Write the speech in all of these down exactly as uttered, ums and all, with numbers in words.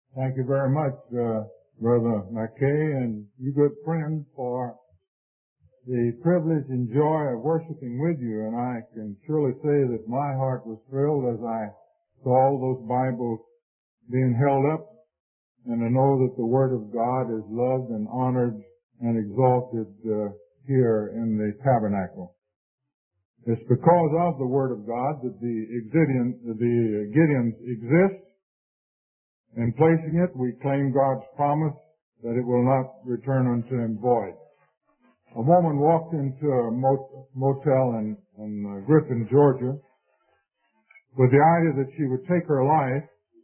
Thank you very much, uh, Brother McKay, and you good friends, for the privilege and joy of worshiping with you. And I can surely say that my heart was thrilled as I saw all those Bibles being held up, and I know that the Word of God is loved and honored and exalted uh, here in the tabernacle. It's because of the Word of God that the Gideon, the Gideons exist. In placing it, we claim God's promise that it will not return unto him void. A woman walked into a motel in, in uh, Griffin, Georgia, with the idea that she would take her life,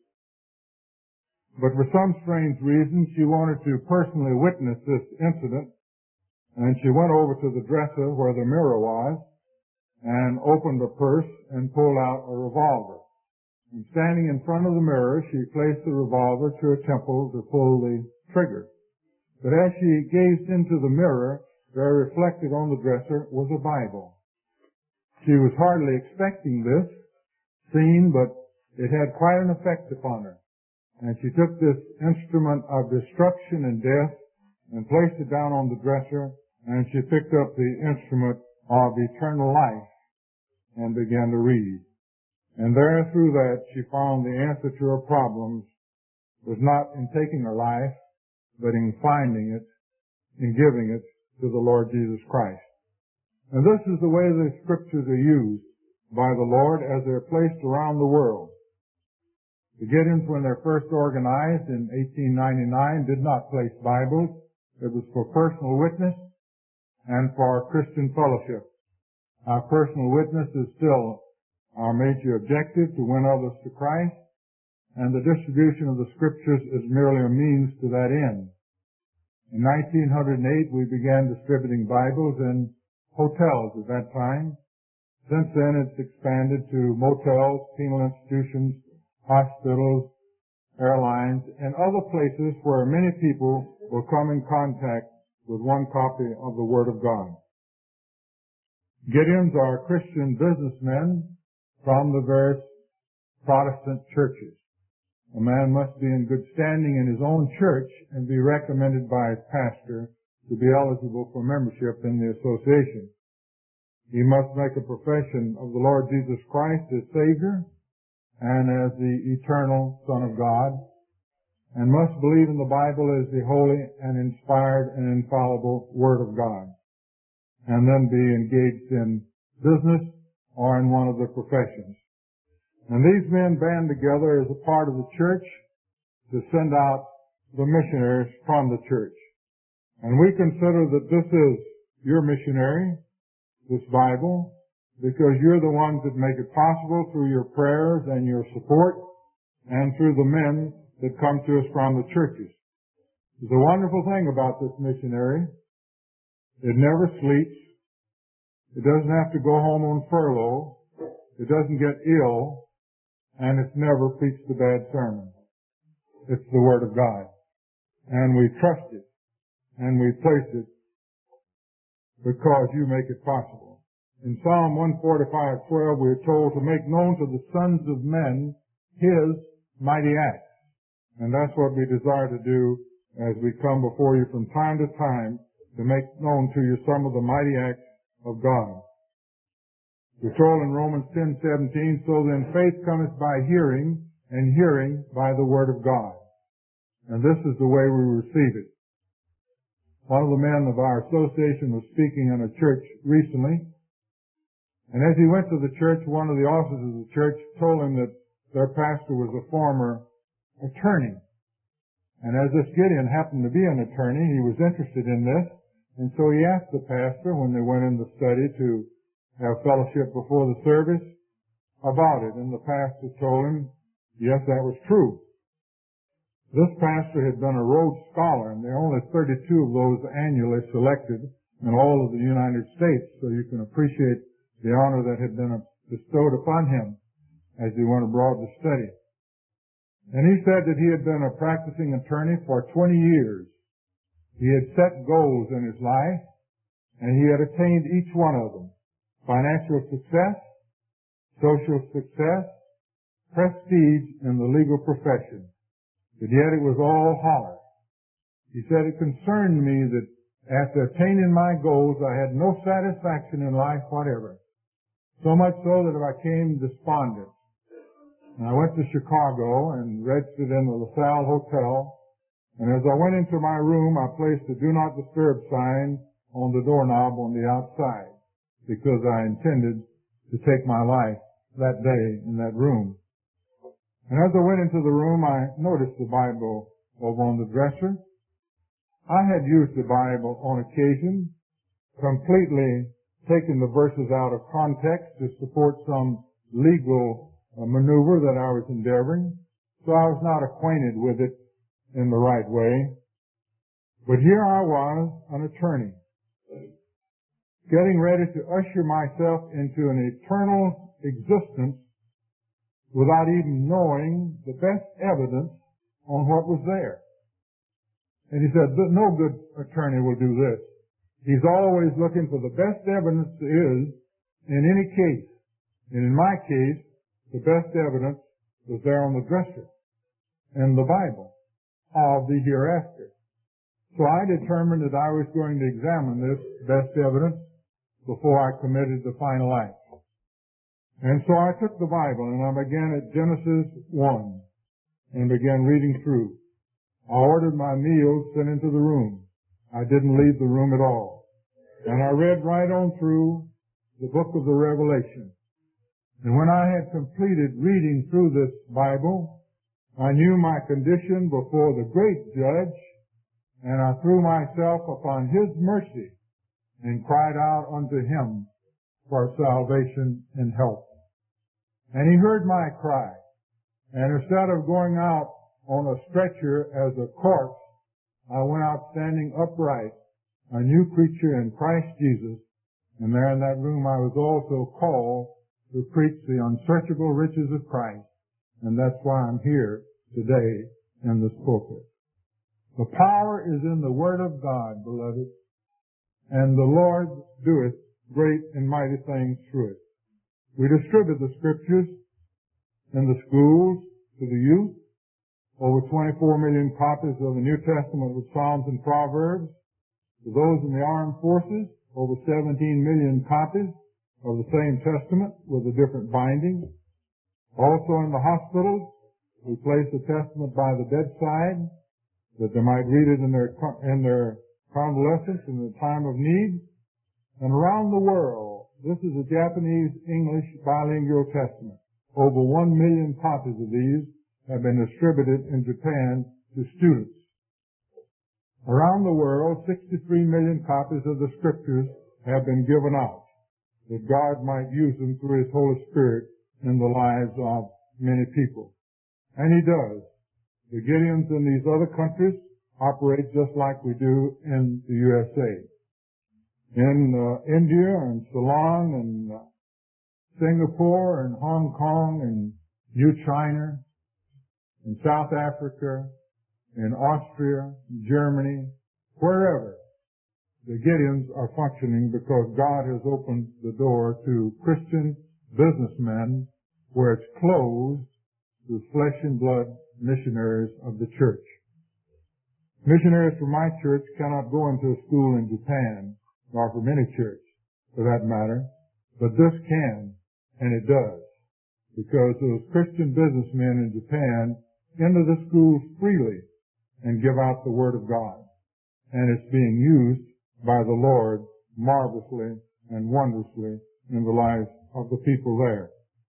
but for some strange reason, she wanted to personally witness this incident, and she went over to the dresser where the mirror was, and opened a purse and pulled out a revolver. And standing in front of the mirror, she placed the revolver to her temple to pull the trigger. But as she gazed into the mirror, there reflected on the dresser was a Bible. She was hardly expecting this scene, but it had quite an effect upon her. And she took this instrument of destruction and death and placed it down on the dresser, and she picked up the instrument of eternal life and began to read. And there, through that, she found the answer to her problems was not in taking her life, but in finding it, in giving it to the Lord Jesus Christ. And this is the way the Scriptures are used by the Lord as they're placed around the world. The Gideons, when they're first organized in eighteen ninety-nine, did not place Bibles. It was for personal witness and for Christian fellowship. Our personal witness is still our major objective, to win others to Christ, and the distribution of the Scriptures is merely a means to that end. In nineteen oh eight, we began distributing Bibles in hotels at that time. Since then, it's expanded to motels, penal institutions, hospitals, airlines, and other places where many people will come in contact with one copy of the Word of God. Gideons are Christian businessmen from the various Protestant churches. A man must be in good standing in his own church and be recommended by his pastor to be eligible for membership in the association. He must make a profession of the Lord Jesus Christ as Savior and as the eternal Son of God, and must believe in the Bible as the holy and inspired and infallible Word of God, and then be engaged in business or in one of the professions. And these men band together as a part of the church to send out the missionaries from the church. And we consider that this is your missionary, this Bible, because you're the ones that make it possible through your prayers and your support and through the men that come to us from the churches. There's a wonderful thing about this missionary. It never sleeps. It doesn't have to go home on furlough. It doesn't get ill. And it's never preached a bad sermon. It's the Word of God. And we trust it. And we place it because you make it possible. In Psalm one forty-five twelve, we are told to make known to the sons of men His mighty acts. And that's what we desire to do as we come before you from time to time to make known to you some of the mighty acts of God. We're told in Romans ten seventeen, so then faith cometh by hearing, and hearing by the Word of God. And this is the way we receive it. One of the men of our association was speaking in a church recently, and as he went to the church, one of the officers of the church told him that their pastor was a former attorney. And as this Gideon happened to be an attorney, he was interested in this, and so he asked the pastor when they went in the study to have fellowship before the service about it. And the pastor told him, yes, that was true. This pastor had been a Rhodes Scholar, and there are only thirty-two of those annually selected in all of the United States, so you can appreciate the honor that had been bestowed upon him as he went abroad to study. And he said that he had been a practicing attorney for twenty years. He had set goals in his life, and he had attained each one of them. Financial success, social success, prestige in the legal profession. but yet it was all holler. He said it concerned me that after attaining my goals, I had no satisfaction in life whatever. So much so that I became despondent. And I went to Chicago and registered in the LaSalle Hotel. And as I went into my room, I placed a do not disturb sign on the doorknob on the outside because I intended to take my life that day in that room. And as I went into the room, I noticed the Bible over on the dresser. I had used the Bible on occasion, completely taken the verses out of context to support some legal uh, maneuver that I was endeavoring, so I was not acquainted with it in the right way. But here I was, an attorney, getting ready to usher myself into an eternal existence without even knowing the best evidence on what was there. And he said, no good attorney will do this. He's always looking for the best evidence there is in any case. And in my case, the best evidence was there on the dresser in the Bible of the hereafter. So I determined that I was going to examine this best evidence before I committed the final act. And so I took the Bible and I began at Genesis one and began reading through. I ordered my meals sent into the room. I didn't leave the room at all. And I read right on through the book of the Revelation. And when I had completed reading through this Bible, I knew my condition before the great judge, and I threw myself upon his mercy and cried out unto him for salvation and help. And he heard my cry. And instead of going out on a stretcher as a corpse, I went out standing upright, a new creature in Christ Jesus, and there in that room I was also called to preach the unsearchable riches of Christ, and that's why I'm here today in this pulpit. The power is in the Word of God, beloved, and the Lord doeth great and mighty things through it. We distribute the Scriptures in the schools to the youth, over twenty-four million copies of the New Testament with Psalms and Proverbs. To those in the armed forces, over seventeen million copies of the same Testament with a different binding. Also in the hospitals, we place the Testament by the bedside that they might read it in their, in their convalescence in the time of need. And around the world, this is a Japanese-English bilingual Testament. Over one million copies of these have been distributed in Japan to students. Around the world, sixty-three million copies of the Scriptures have been given out, that God might use them through His Holy Spirit in the lives of many people. And He does. The Gideons in these other countries operate just like we do in the U S A. In uh, India and Ceylon and uh, Singapore and Hong Kong and New China, in South Africa, in Austria, Germany, wherever, the Gideons are functioning because God has opened the door to Christian businessmen where it's closed to flesh and blood missionaries of the church. Missionaries from my church cannot go into a school in Japan, or from any church, for that matter, but this can, and it does, because those Christian businessmen in Japan enter the schools freely and give out the Word of God. And it's being used by the Lord marvelously and wondrously in the lives of the people there.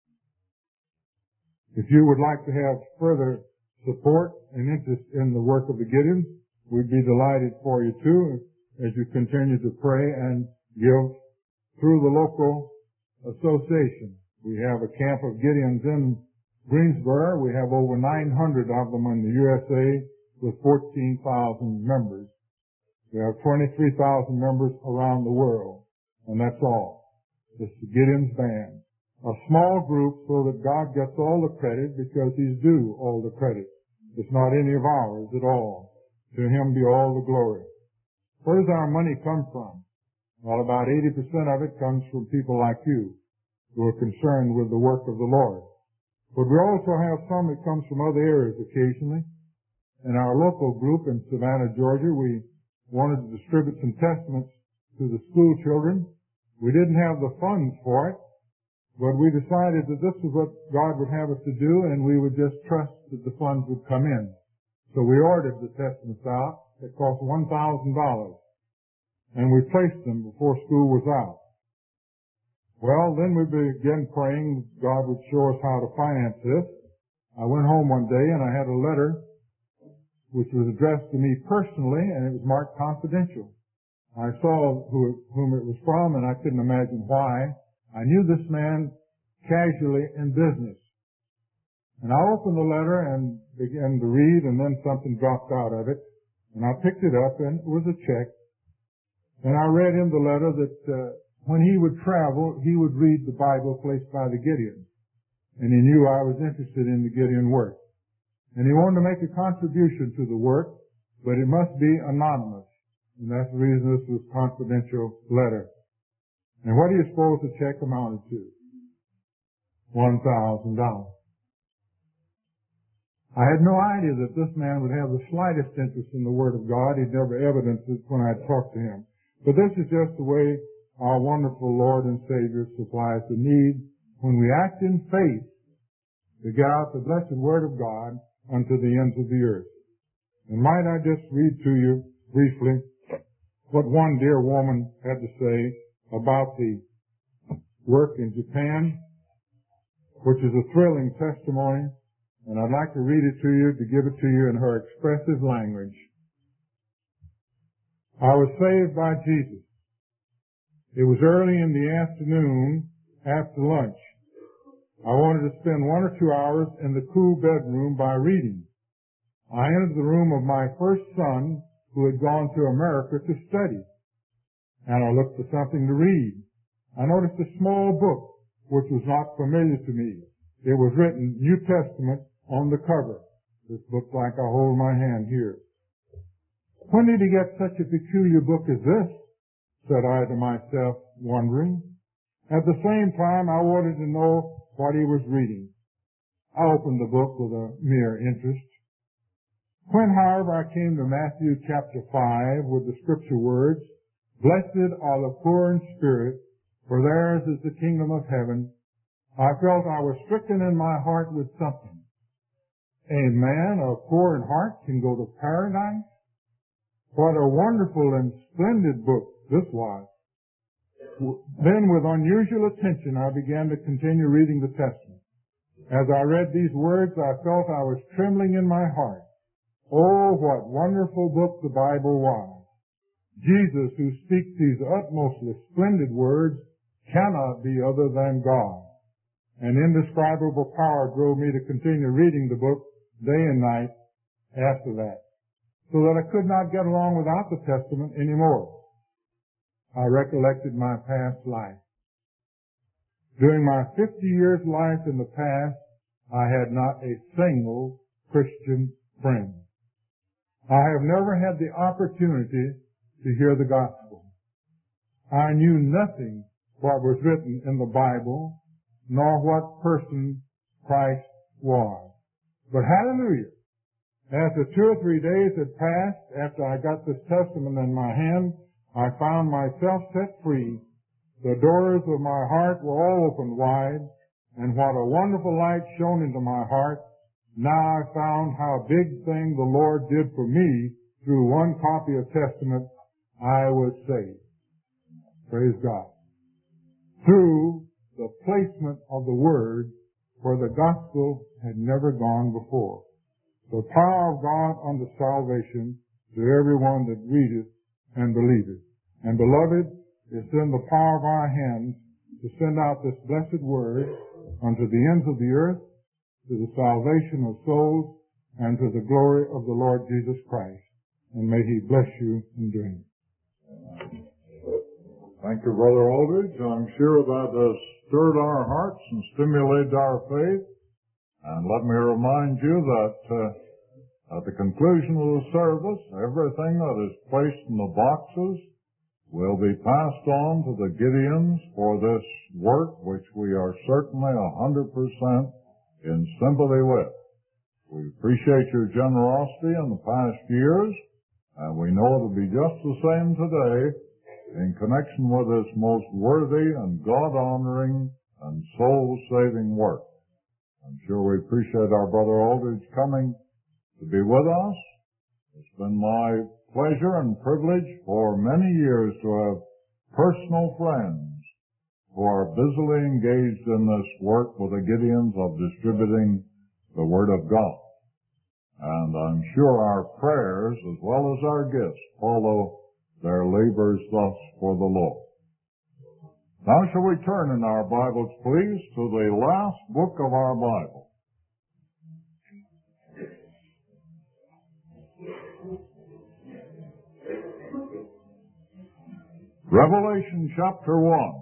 If you would like to have further support and interest in the work of the Gideons, we'd be delighted for you too as you continue to pray and give through the local association. We have a camp of Gideons in Greensboro. We have over nine hundred of them in the U S A with fourteen thousand members. We have twenty-three thousand members around the world, and that's all. It's the Gideons Band. A small group so that God gets all the credit because He's due all the credit. It's not any of ours at all. To Him be all the glory. Where does our money come from? Well, about eighty percent of it comes from people like you who are concerned with the work of the Lord. But we also have some that comes from other areas occasionally. in our local group in Savannah, Georgia, we wanted to distribute some testaments to the school children. We didn't have the funds for it, but we decided that this was what God would have us to do, and we would just trust that the funds would come in. So we ordered the testaments out. It cost one thousand dollars, and we placed them before school was out. Well, then we began praying God would show us how to finance this. I went home one day, and I had a letter which was addressed to me personally, and it was marked confidential. I saw who, whom it was from, and I couldn't imagine why. I knew this man casually in business. And I opened the letter and began to read, and then something dropped out of it. And I picked it up, and it was a check. And I read him the letter that uh, when he would travel, he would read the Bible placed by the Gideons. And he knew I was interested in the Gideon work. And he wanted to make a contribution to the work, but it must be anonymous. And that's the reason this was a confidential letter. And what do you suppose the check amounted to? One thousand dollars. I had no idea that this man would have the slightest interest in the Word of God. He'd never evidenced it when I talked to him. But this is just the way our wonderful Lord and Savior supplies the need when we act in faith to get out the blessed Word of God unto the ends of the earth. And might I just read to you briefly what one dear woman had to say about the work in Japan, which is a thrilling testimony, and I'd like to read it to you, to give it to you in her expressive language. I was saved by Jesus. It was early in the afternoon after lunch. I wanted to spend one or two hours in the cool bedroom by reading. I entered the room of my first son, who had gone to America to study, and I looked for something to read. I noticed a small book which was not familiar to me. It was written New Testament on the cover. This book like I hold my hand here. When did he get such a peculiar book as this? Said I to myself, wondering. At the same time, I wanted to know what he was reading. I opened the book with a mere interest. When, however, I came to Matthew chapter five with the scripture words, Blessed are the poor in spirit, for theirs is the kingdom of heaven, I felt I was stricken in my heart with something. A man of poor in heart can go to paradise? What a wonderful and splendid book this was. Then with unusual attention I began to continue reading the Testament. As I read these words, I felt I was trembling in my heart. Oh, what wonderful book the Bible was. Jesus, who speaks these utmostly splendid words, cannot be other than God. An indescribable power drove me to continue reading the book day and night after that, so that I could not get along without the Testament anymore. I recollected my past life. During my fifty years life in the past, I had not a single Christian friend. I have never had the opportunity to hear the gospel. I knew nothing what was written in the Bible, nor what person Christ was. But hallelujah, after two or three days had passed, after I got this Testament in my hand, I found myself set free. The doors of my heart were all opened wide, and what a wonderful light shone into my heart. Now I found how big thing the Lord did for me through one copy of Testament. I was saved. Praise God. Through the placement of the Word where the gospel had never gone before. The power of God unto salvation to everyone that readeth and believeth. And beloved, it's in the power of our hands to send out this blessed Word unto the ends of the earth, to the salvation of souls, and to the glory of the Lord Jesus Christ. And may He bless you in doing it. Thank you, Brother Aldridge. I'm sure that has stirred our hearts and stimulated our faith. And let me remind you that uh, at the conclusion of the service, everything that is placed in the boxes will be passed on to the Gideons for this work, which we are certainly a hundred percent in sympathy with. We appreciate your generosity in the past years, and we know it'll be just the same today in connection with this most worthy and God-honoring and soul-saving work. I'm sure we appreciate our Brother Aldridge coming to be with us. It's been my pleasure and privilege for many years to have personal friends who are busily engaged in this work with the Gideons of distributing the Word of God. And I'm sure our prayers as well as our gifts follow their labors thus for the Lord. Now shall we turn in our Bibles, please, to the last book of our Bible. Revelation chapter one.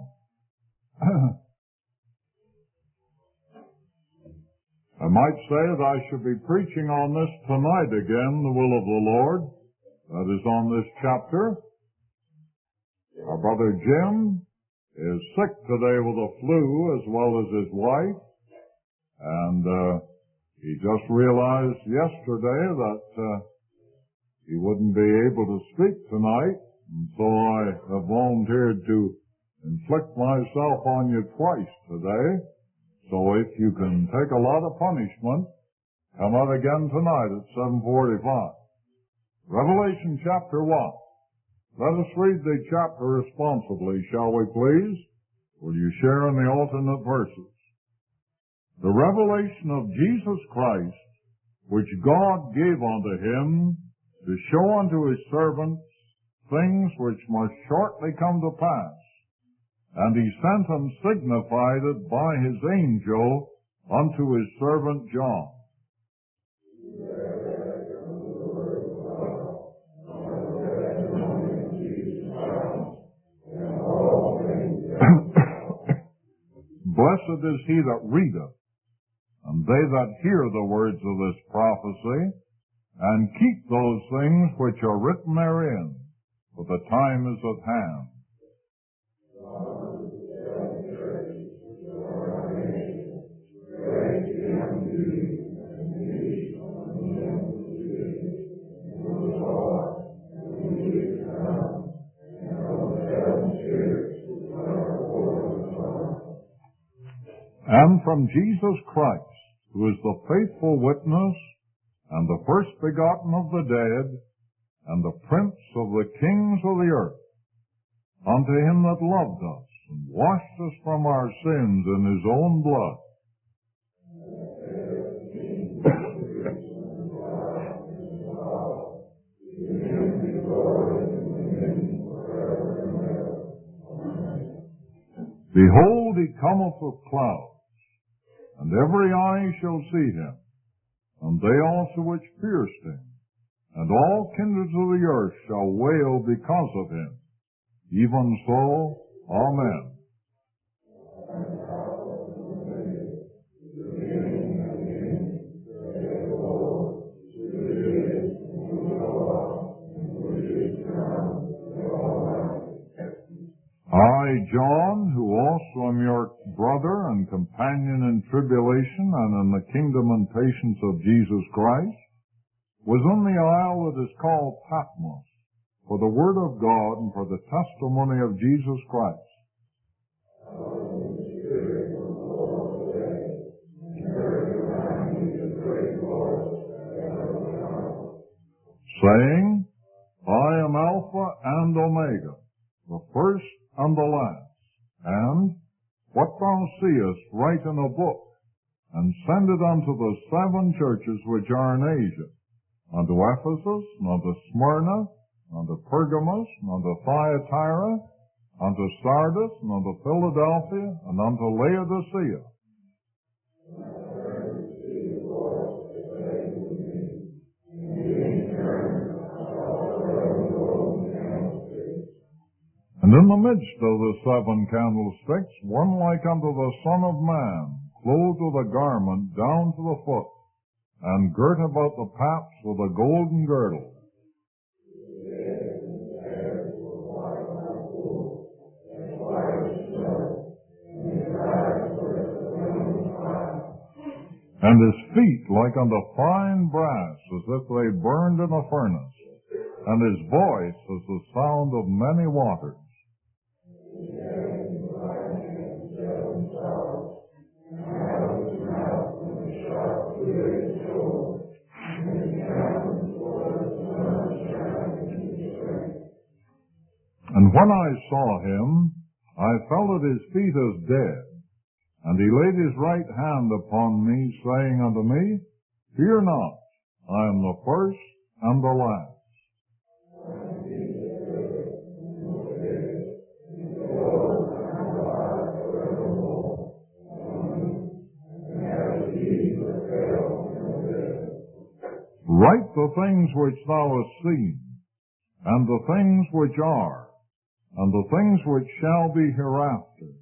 I might say that I should be preaching on this tonight again, the will of the Lord. That is on this chapter. Our brother Jim is sick today with a flu as well as his wife. And uh, he just realized yesterday that uh, he wouldn't be able to speak tonight. And so I have volunteered to inflict myself on you twice today. So if you can take a lot of punishment, come out again tonight at seven forty-five. Revelation chapter one. Let us read the chapter responsibly, shall we please? Will you share in the alternate verses? The revelation of Jesus Christ, which God gave unto him to show unto his servants things which must shortly come to pass. And he sent and signified it by his angel unto his servant John. Blessed is he that readeth, and they that hear the words of this prophecy, and keep those things which are written therein, for the time is at hand. And from Jesus Christ, who is the faithful witness, and the first begotten of the dead, and the prince of the kings of the earth, unto him that loved us, and washed us from our sins in his own blood. Behold, he cometh with clouds, and every eye shall see him, and they also which pierced him, and all kindreds of the earth shall wail because of him. Even so, Amen. I, John, who also am your brother and companion in tribulation and in the kingdom and patience of Jesus Christ, was in the isle that is called Patmos, for the word of God and for the testimony of Jesus Christ. Saying, I am Alpha and Omega, the first and the last, and what thou seest write in a book, and send it unto the seven churches which are in Asia, unto Ephesus, and unto Smyrna, and unto Pergamos, and unto Thyatira, unto Sardis, and unto Philadelphia, and unto Laodicea. And in the midst of the seven candlesticks, one like unto the Son of Man, clothed with a garment down to the foot, and girt about the paps with a golden girdle. and his feet like unto fine brass, as if they burned in a furnace, and his voice as the sound of many waters. And when I saw him, I fell at his feet as dead. And he laid his right hand upon me, saying unto me, Fear not, I am the first and the last. Write the things which thou hast seen, and the things which are, and the things which shall be hereafter.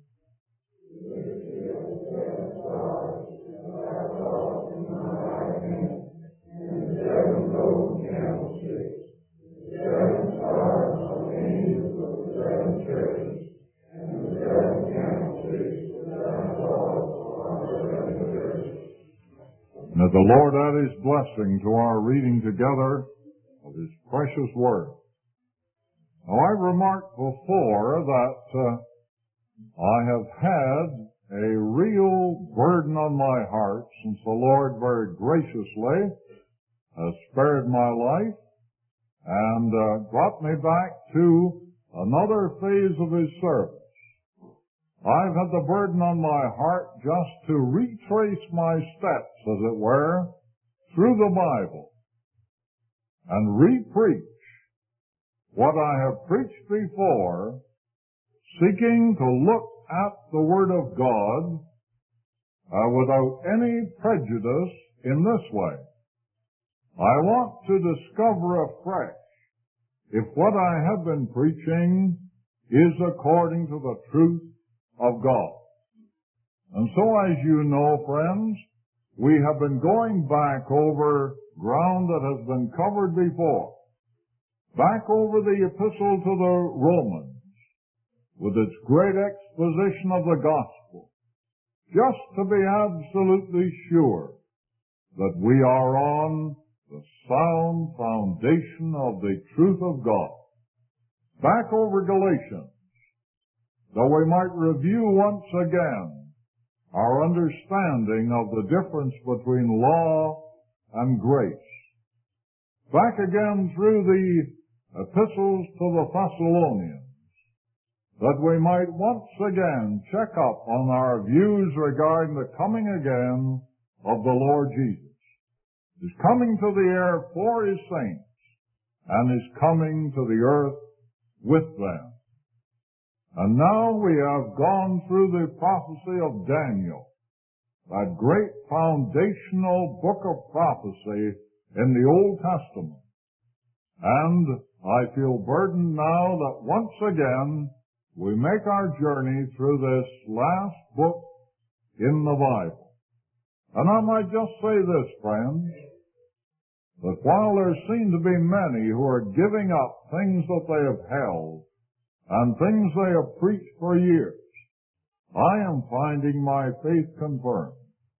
May the Lord add his blessing to our reading together of his precious word. Now, I remarked before that uh, I have had a real burden on my heart since the Lord very graciously has spared my life and uh, brought me back to another phase of his service. I've had the burden on my heart just to retrace my steps, as it were, through the Bible and re-preach what I have preached before, seeking to look at the Word of God uh, without any prejudice in this way. I want to discover afresh if what I have been preaching is according to the truth of God. And so, as you know, friends, we have been going back over ground that has been covered before, back over the epistle to the Romans, with its great exposition of the gospel, just to be absolutely sure that we are on the sound foundation of the truth of God. Back over Galatians, though we might review once again our understanding of the difference between law and grace. Back again through the epistles to the Thessalonians, that we might once again check up on our views regarding the coming again of the Lord Jesus. His coming to the air for his saints, and his coming to the earth with them. And now we have gone through the prophecy of Daniel, that great foundational book of prophecy in the Old Testament. And I feel burdened now that once again we make our journey through this last book in the Bible. And I might just say this, friends, that while there seem to be many who are giving up things that they have held, and things they have preached for years, I am finding my faith confirmed.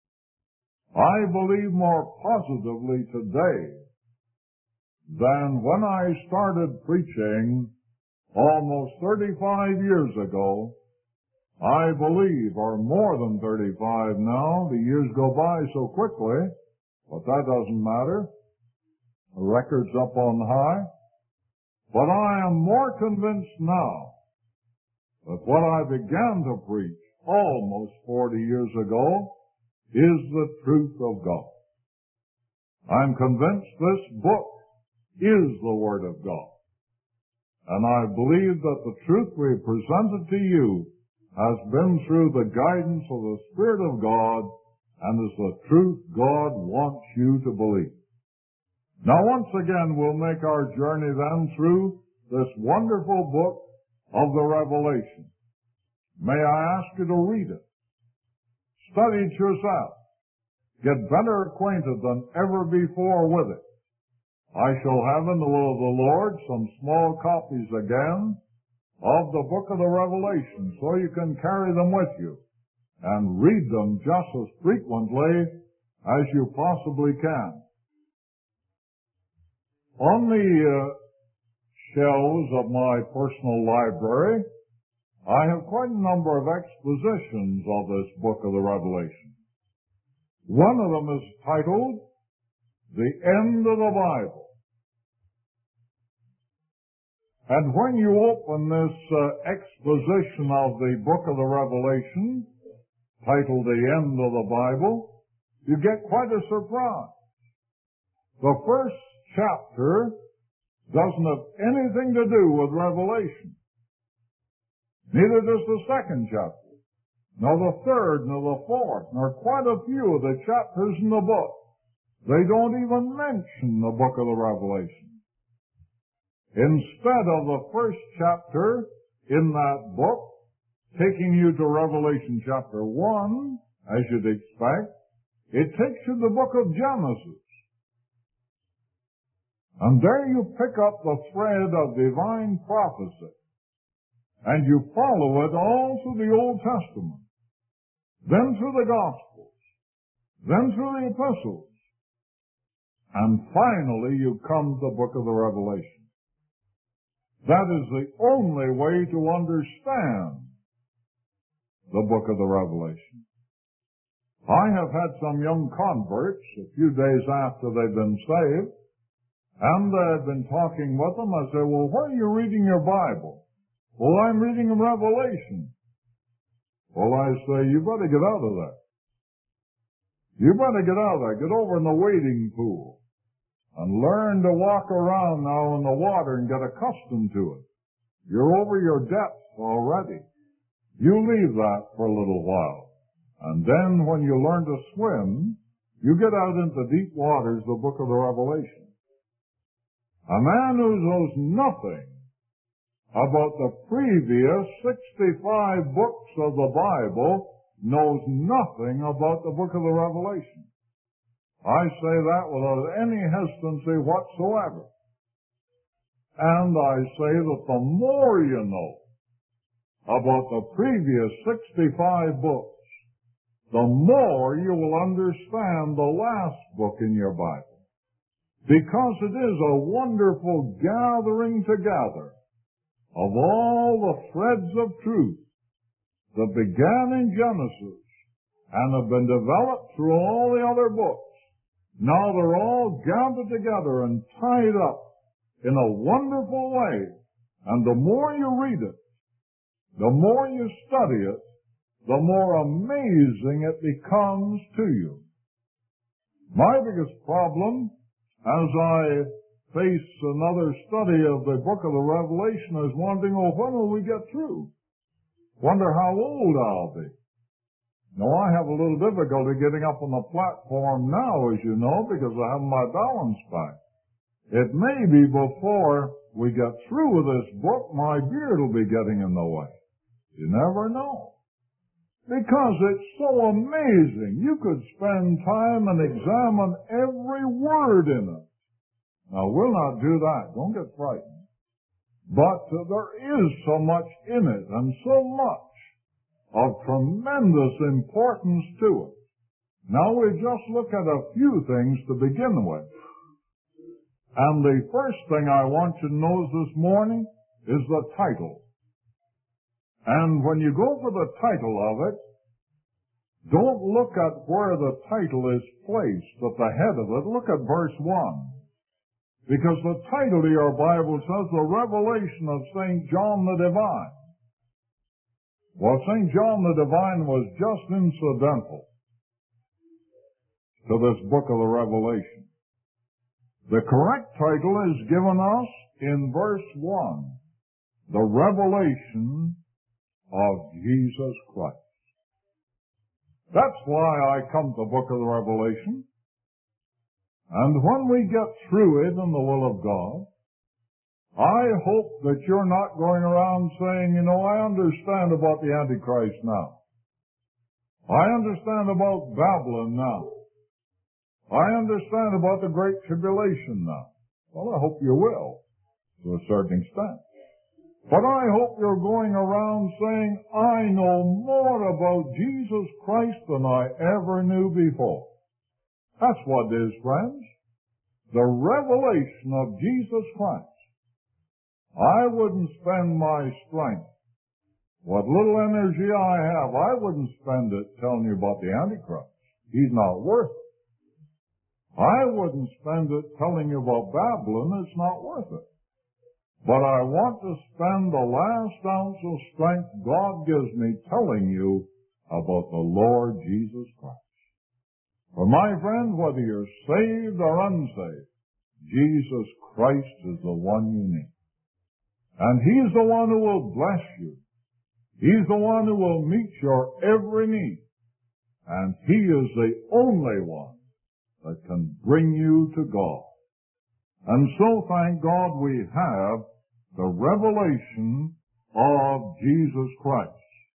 I believe more positively today than when I started preaching almost thirty-five years ago. I believe, or more than thirty-five now, the years go by so quickly, but that doesn't matter. The record's up on high. But I am more convinced now that what I began to preach almost forty years ago is the truth of God. I'm convinced this book is the Word of God. And I believe that the truth we have presented to you has been through the guidance of the Spirit of God and is the truth God wants you to believe. Now, once again, we'll make our journey then through this wonderful book of the Revelation. May I ask you to read it. Study it yourself. Get better acquainted than ever before with it. I shall have, in the will of the Lord, some small copies again of the book of the Revelation, so you can carry them with you and read them just as frequently as you possibly can. On the uh, shelves of my personal library, I have quite a number of expositions of this book of the Revelation. One of them is titled, The End of the Bible. And when you open this uh, exposition of the book of the Revelation, titled The End of the Bible, you get quite a surprise. The first chapter doesn't have anything to do with Revelation. Neither does the second chapter, nor the third, nor the fourth, nor quite a few of the chapters in the book. They don't even mention the book of the Revelation. Instead of the first chapter in that book taking you to Revelation chapter one, as you'd expect, it takes you to the book of Genesis. And there you pick up the thread of divine prophecy. And you follow it all through the Old Testament, then through the Gospels, then through the Epistles, and finally you come to the book of the Revelation. That is the only way to understand the book of the Revelation. I have had some young converts a few days after they've been saved, and I've been talking with them. I say, well, where are you reading your Bible? Well, I'm reading Revelation. Well, I say, you better get out of that. You better get out of that. Get over in the wading pool and learn to walk around now in the water and get accustomed to it. You're over your depth already. You leave that for a little while. And then when you learn to swim, you get out into deep waters, the book of the Revelation. A man who knows nothing about the previous sixty-five books of the Bible knows nothing about the book of the Revelation. I say that without any hesitancy whatsoever. And I say that the more you know about the previous sixty-five books, the more you will understand the last book in your Bible. Because it is a wonderful gathering together of all the threads of truth that began in Genesis and have been developed through all the other books. Now they're all gathered together and tied up in a wonderful way. And the more you read it, the more you study it, the more amazing it becomes to you. My biggest problem, as I face another study of the book of the Revelation, is wondering, oh, when will we get through? Wonder how old I'll be. Now, I have a little difficulty getting up on the platform now, as you know, because I have my balance back. It may be before we get through with this book, my beard will be getting in the way. You never know. Because it's so amazing. You could spend time and examine every word in it. Now, we'll not do that. Don't get frightened. But uh, there is so much in it, and so much of tremendous importance to it. Now, we just look at a few things to begin with. And the first thing I want you to notice this morning is the title. And when you go for the title of it, don't look at where the title is placed at the head of it. Look at verse one. Because the title of your Bible says the revelation of Saint John the Divine. Well, Saint John the Divine was just incidental to this book of the Revelation. The correct title is given us in verse one. The revelation of Jesus Christ. That's why I come to the book of the Revelation. And when we get through it in the will of God, I hope that you're not going around saying, you know, I understand about the Antichrist now. I understand about Babylon now. I understand about the Great Tribulation now. Well, I hope you will, to a certain extent. But I hope you're going around saying, I know more about Jesus Christ than I ever knew before. That's what it is, friends. The revelation of Jesus Christ. I wouldn't spend my strength, what little energy I have, I wouldn't spend it telling you about the Antichrist. He's not worth it. I wouldn't spend it telling you about Babylon. It's not worth it. But I want to spend the last ounce of strength God gives me telling you about the Lord Jesus Christ. For my friend, whether you're saved or unsaved, Jesus Christ is the one you need. And He's the one who will bless you. He's the one who will meet your every need. And He is the only one that can bring you to God. And so, thank God, we have the revelation of Jesus Christ.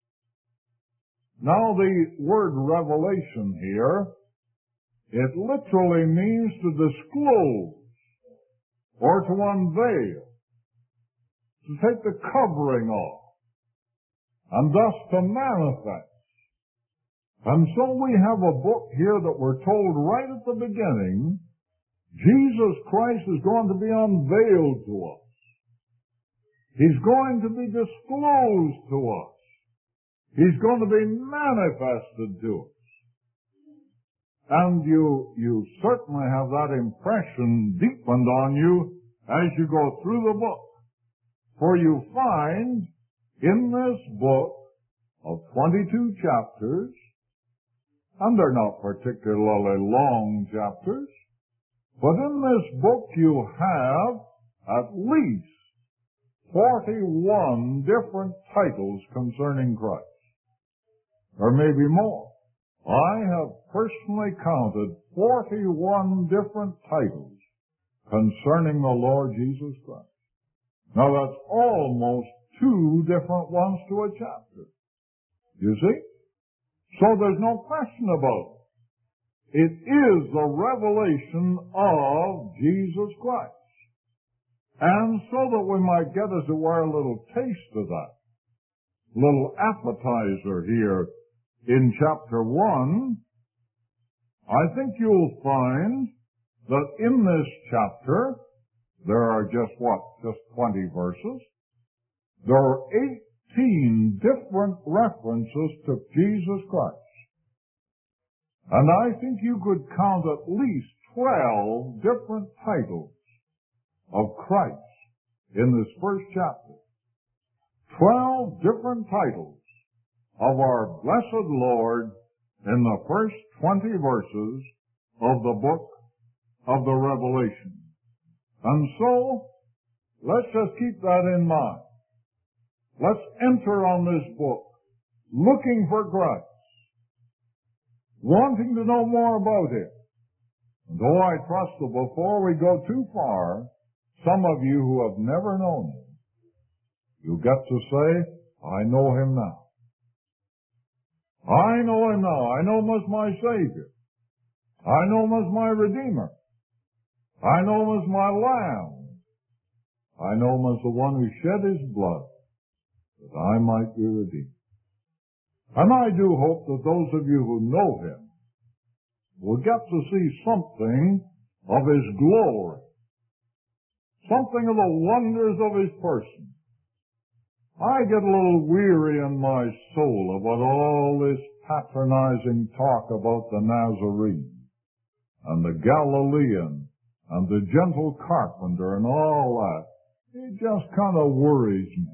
Now, the word revelation here, it literally means to disclose or to unveil, to take the covering off, and thus to manifest. And so we have a book here that we're told right at the beginning, Jesus Christ is going to be unveiled to us. He's going to be disclosed to us. He's going to be manifested to us. And you, you certainly have that impression deepened on you as you go through the book. For you find in this book of twenty-two chapters, and they're not particularly long chapters, but in this book you have at least forty-one different titles concerning Christ. There may be more. I have personally counted forty-one different titles concerning the Lord Jesus Christ. Now that's almost two different ones to a chapter. You see? So there's no question about it. It is the revelation of Jesus Christ. And so that we might get, as it were, a little taste of that, little appetizer here in chapter one, I think you'll find that in this chapter, there are just what? Just twenty verses. There are eighteen different references to Jesus Christ. And I think you could count at least twelve different titles of Christ in this first chapter. Twelve different titles of our blessed Lord in the first twenty verses of the book of the Revelation. And so, let's just keep that in mind. Let's enter on this book looking for Christ, wanting to know more about Him. And though I trust that before we go too far, some of you who have never known Him, you get to say, I know Him now. I know Him now. I know Him as my Savior. I know Him as my Redeemer. I know Him as my Lamb. I know Him as the one who shed His blood that I might be redeemed. And I do hope that those of you who know Him will get to see something of His glory, something of the wonders of His person. I get a little weary in my soul about all this patronizing talk about the Nazarene and the Galilean and the gentle carpenter and all that. It just kind of worries me.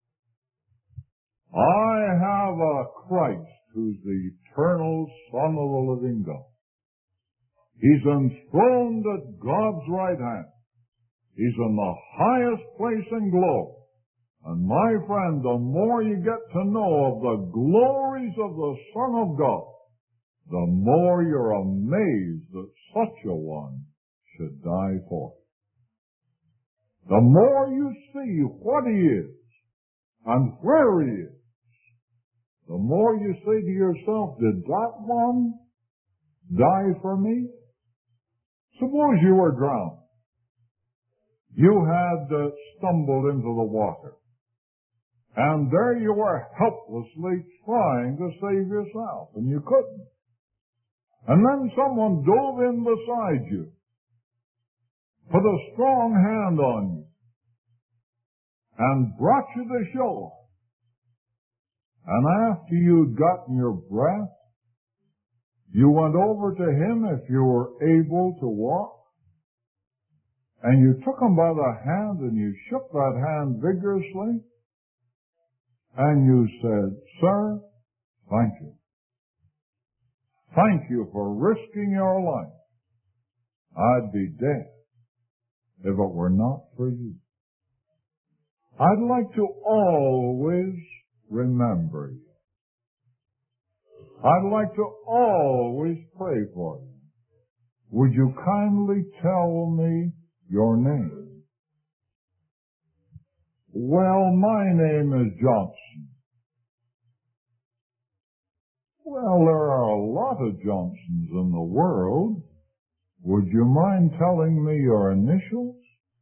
I have a Christ who's the eternal Son of the living God. He's enthroned at God's right hand. He's in the highest place in glory. And my friend, the more you get to know of the glories of the Son of God, the more you're amazed that such a one should die for you. The more you see what He is and where He is, the more you say to yourself, did that one die for me? Suppose you were drowned. You had uh, stumbled into the water. And there you were helplessly trying to save yourself, and you couldn't. And then someone dove in beside you, put a strong hand on you, and brought you to shore. And after you'd gotten your breath, you went over to him if you were able to walk, and you took him by the hand and you shook that hand vigorously, and you said, "Sir, thank you. Thank you for risking your life. I'd be dead if it were not for you." I'd like to always remember you. I'd like to always pray for you. Would you kindly tell me your name? "Well, my name is Johnson." "Well, there are a lot of Johnsons in the world. Would you mind telling me your initials?"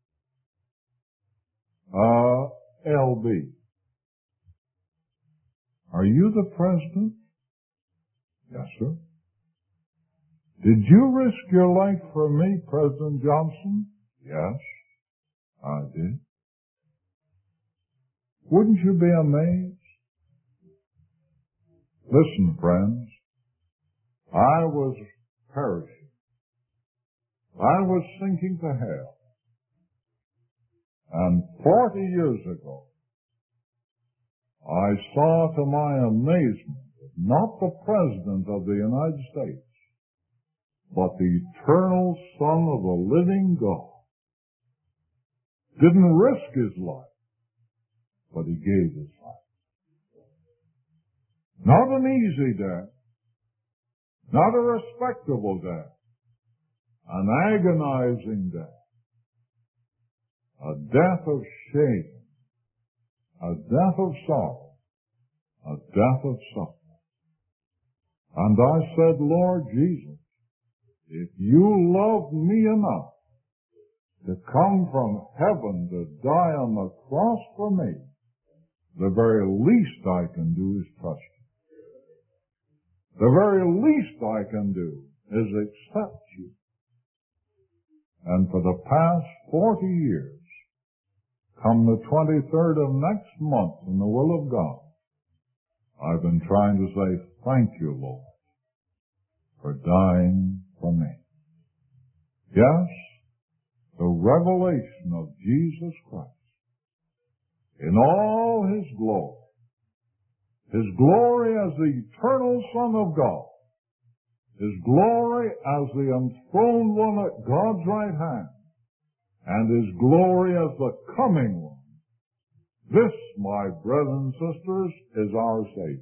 Uh, L B. "Are you the president?" "Yes, sir." "Did you risk your life for me, President Johnson?" "Yes, I did." "Wouldn't you be amazed?" Listen, friends, I was perishing. I was sinking to hell. And forty years ago, I saw to my amazement that not the President of the United States, but the eternal Son of the living God didn't risk his life, but he gave his life. Not an easy death, not a respectable death, an agonizing death, a death of shame, a death of sorrow, a death of suffering. And I said, "Lord Jesus, if you love me enough to come from heaven to die on the cross for me, the very least I can do is trust you. The very least I can do is accept you." And for the past forty years, come the twenty-third of next month in the will of God, I've been trying to say, "Thank you, Lord, for dying for me." Yes, the revelation of Jesus Christ in all his glory, his glory as the eternal Son of God, his glory as the enthroned one at God's right hand, and his glory as the coming one. This, my brothers and sisters, is our Savior.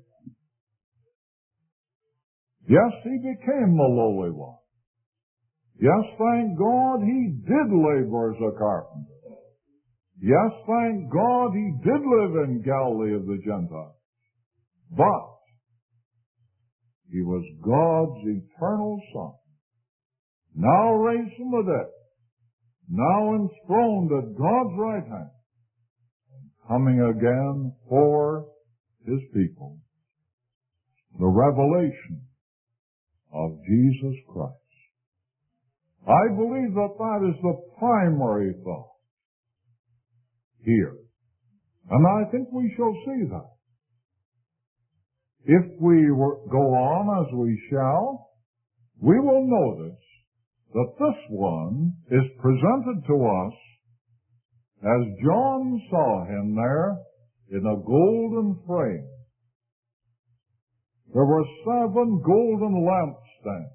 Yes, he became the lowly one. Yes, thank God he did labor as a carpenter. Yes, thank God he did live in Galilee of the Gentiles. But he was God's eternal Son, now raised from the dead, now enthroned at God's right hand, and coming again for his people. The revelation of Jesus Christ. I believe that that is the primary thought here. And I think we shall see that. If we were, go on as we shall, we will notice that this one is presented to us as John saw him there in a golden frame. There were seven golden lampstands,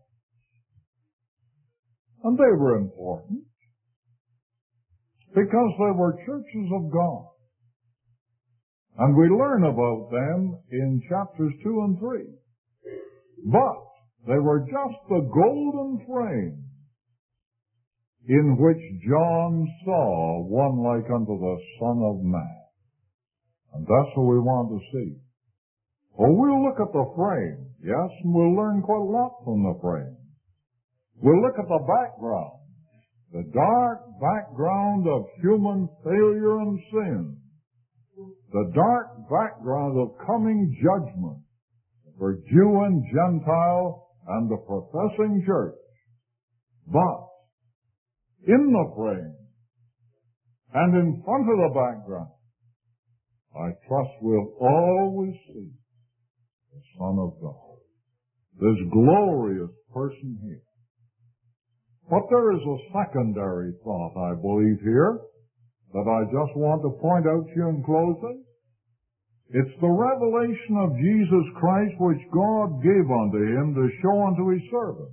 and they were important because they were churches of God. And we learn about them in chapters two and three. But they were just the golden frame in which John saw one like unto the Son of Man. And that's what we want to see. Well, we'll look at the frame, yes, and we'll learn quite a lot from the frame. We'll look at the background, the dark background of human failure and sin, the dark background of coming judgment for Jew and Gentile and the professing church. But in the frame and in front of the background, I trust we'll always see the Son of God, this glorious person here. But there is a secondary thought, I believe, here that I just want to point out to you in closing. It's the revelation of Jesus Christ which God gave unto him to show unto his servants.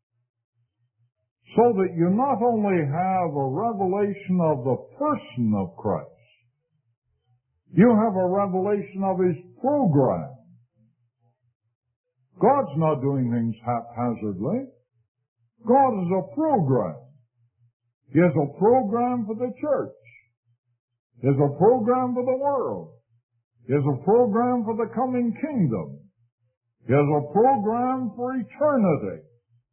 So that you not only have a revelation of the person of Christ, you have a revelation of his program. God's not doing things haphazardly. God is a program. He has a program for the church. He has a program for the world. He has a program for the coming kingdom. He has a program for eternity.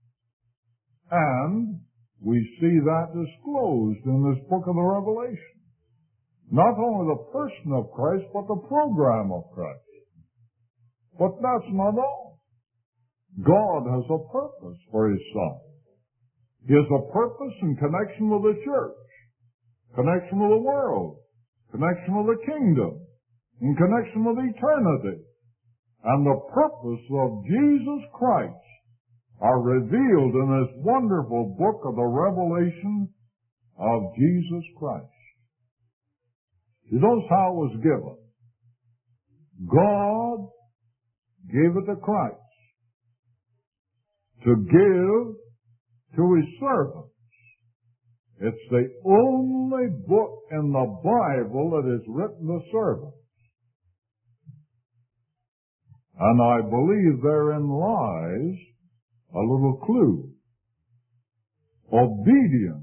And we see that disclosed in this book of the Revelation. Not only the person of Christ, but the program of Christ. But that's not all. God has a purpose for his Son. He has a purpose in connection with the church, connection with the world, connection with the kingdom, in connection with eternity. And the purpose of Jesus Christ are revealed in this wonderful book of the revelation of Jesus Christ. You notice how it was given. God gave it to Christ to give to his servants. It's the only book in the Bible that is written to servants. And I believe therein lies a little clue. Obedience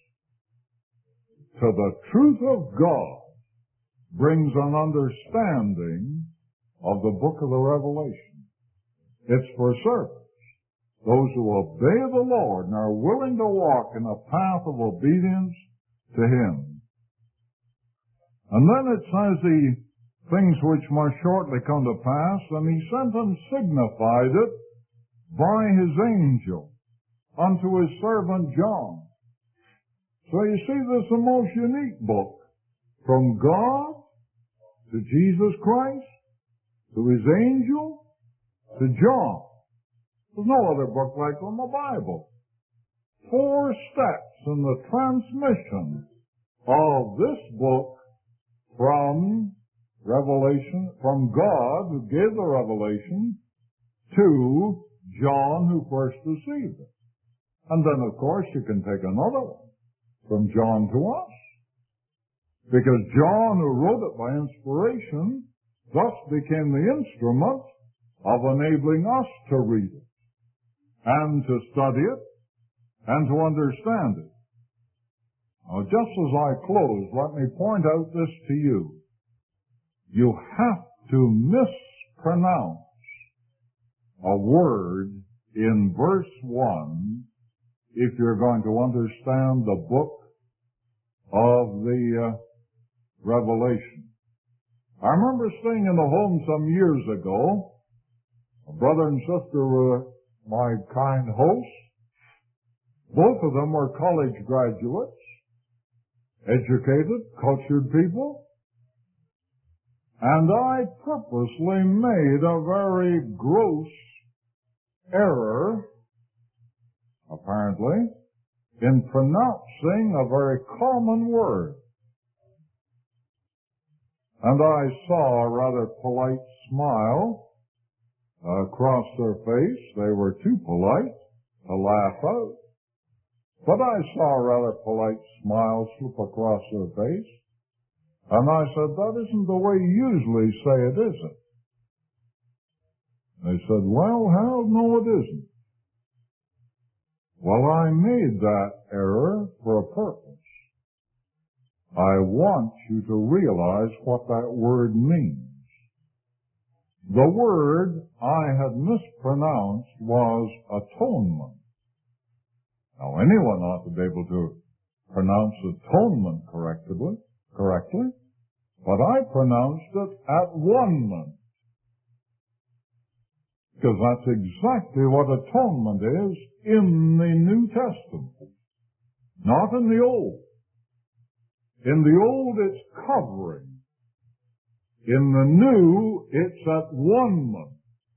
to the truth of God brings an understanding of the book of the Revelation. It's for servants, those who obey the Lord and are willing to walk in a path of obedience to him. And then it says the things which must shortly come to pass, and he sent and signified it by his angel unto his servant John. So you see, this is the most unique book. From God to Jesus Christ, to his angel, to John. There's no other book like it in the Bible. Four steps in the transmission of this book from Revelation, from God who gave the revelation, to John who first received it. And then, of course, you can take another one from John to us. Because John, who wrote it by inspiration, thus became the instrument of enabling us to read it, and to study it, and to understand it. Now, just as I close, let me point out this to you. You have to mispronounce a word in verse one if you're going to understand the book of the uh, Revelation. I remember staying in a home some years ago. A brother and sister were my kind hosts. Both of them were college graduates, educated, cultured people. And I purposely made a very gross error, apparently, in pronouncing a very common word. And I saw a rather polite smile uh, across their face. They were too polite to laugh out. But I saw a rather polite smile slip across their face. And I said, that isn't the way you usually say it, is it? They said, well, Hal, no, it isn't. Well, I made that error for a purpose. I want you to realize what that word means. The word I had mispronounced was atonement. Now, anyone ought to be able to pronounce atonement correctly, correctly, but I pronounced it at one-ment. Because that's exactly what atonement is in the New Testament. Not in the Old. In the Old, it's covering. In the New, it's at one-ment.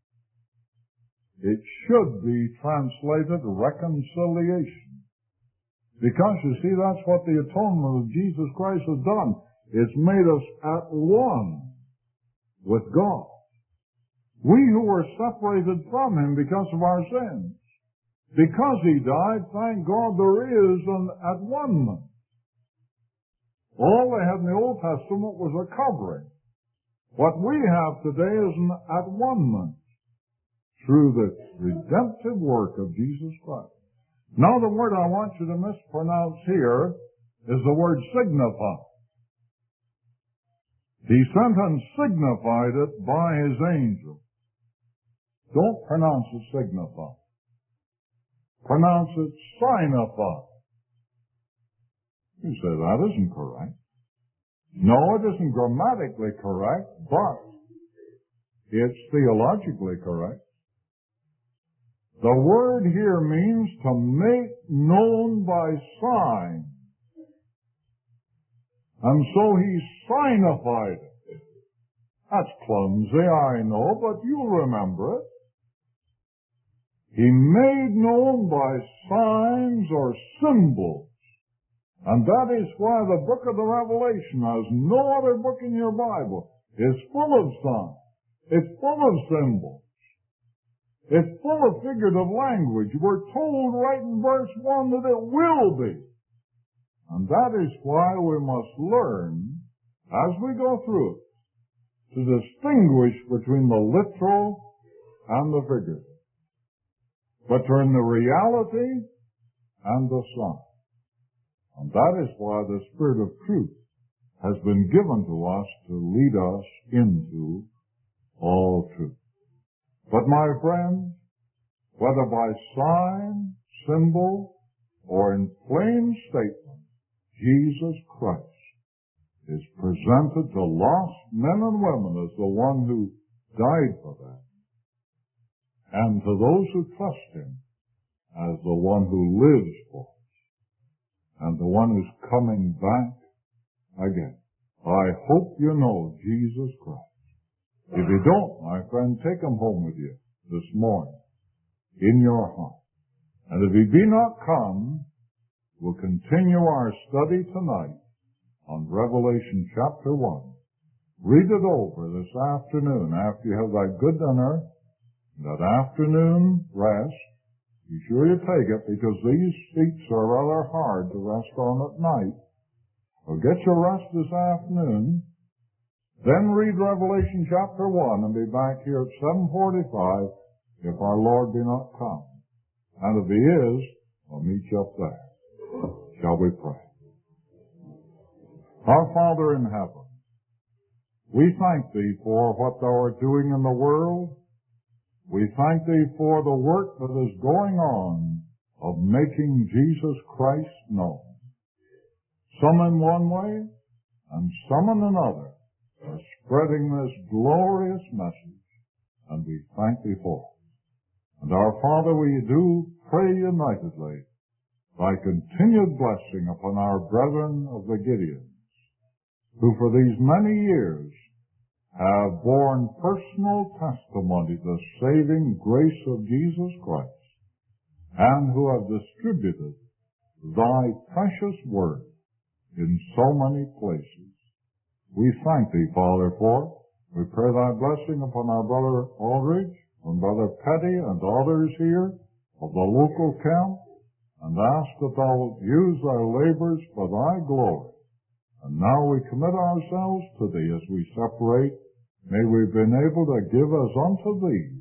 It should be translated reconciliation. Because, you see, that's what the atonement of Jesus Christ has done. It's made us at one with God. We who were separated from Him because of our sins. Because He died, thank God there is an at one-ment. All they had in the Old Testament was a covering. What we have today is an at one-ment through the redemptive work of Jesus Christ. Now the word I want you to mispronounce here is the word signify. He sent and signified it by His angel. Don't pronounce it signify. Pronounce it signify. You say that isn't correct. No, it isn't grammatically correct, but it's theologically correct. The word here means to make known by sign. And so He signified it. That's clumsy, I know, but you'll remember it. He made known by signs or symbols. And that is why the book of the Revelation, as no other book in your Bible, is full of signs. It's full of symbols. It's full of figurative language. We're told right in verse one that it will be. And that is why we must learn, as we go through it, to distinguish between the literal and the figurative, between the reality and the sign. And that is why the Spirit of truth has been given to us to lead us into all truth. But my friends, whether by sign, symbol, or in plain statement, Jesus Christ is presented to lost men and women as the one who died for them, and to those who trust Him as the one who lives for us, and the one who's coming back again. I hope you know Jesus Christ. If you don't, my friend, take Him home with you this morning in your heart. And if He be not come, we'll continue our study tonight on Revelation chapter one. Read it over this afternoon after you have that good dinner, that afternoon rest. Be sure you take it, because these seats are rather hard to rest on at night. So get your rest this afternoon. Then read Revelation chapter one and be back here at seven forty-five if our Lord be not come. And if He is, we'll meet you up there. Shall we pray? Our Father in heaven, we thank Thee for what Thou art doing in the world. We thank Thee for the work that is going on of making Jesus Christ known. Some in one way and some in another are spreading this glorious message, and we thank Thee for it. And our Father, we do pray unitedly Thy continued blessing upon our brethren of the Gideons, who for these many years have borne personal testimony to the saving grace of Jesus Christ, and who have distributed Thy precious word in so many places. We thank Thee, Father, for it. We pray Thy blessing upon our brother Aldridge and brother Petty and others here of the local camp, and ask that Thou wilt use Thy labors for Thy glory. And now we commit ourselves to Thee as we separate. May we be able to give as unto Thee